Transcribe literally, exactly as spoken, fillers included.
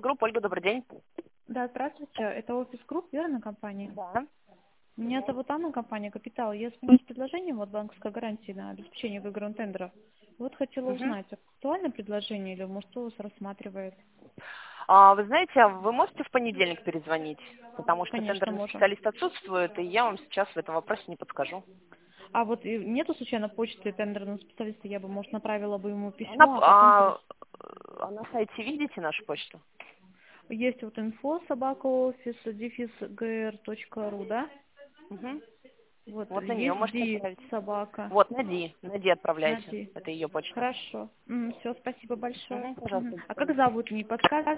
Групп. Ольга, добрый день. Да, здравствуйте. Это офис Групп, верно, компания? Да. Меня зовут Анна, компания «Капитал». Я звоню с предложением от банковской гарантии на обеспечение выигранного тендера. Вот хотела Мгм. узнать, актуальное предложение или, может, кто вас рассматривает? А, вы знаете, а вы можете в понедельник перезвонить? Потому что Конечно, тендерный можем. специалист отсутствует, и я вам сейчас в этом вопросе не подскажу. А вот и нету случайно почты тендерного специалиста, я бы, может, направила бы ему Она, письмо, а потом... перес- а, а на сайте видите нашу почту? Есть вот инфо, собака офис, дефис гр точка ру, да? Мгм. Вот, Вот на нее есть можете ди отправить. собака, Вот, на Ди. На Ди отправляйте. нади. Это ее почта. Хорошо. Все, спасибо большое. Мгм, Мгм. пожалуйста, до А как свидания. зовут, не подскажете?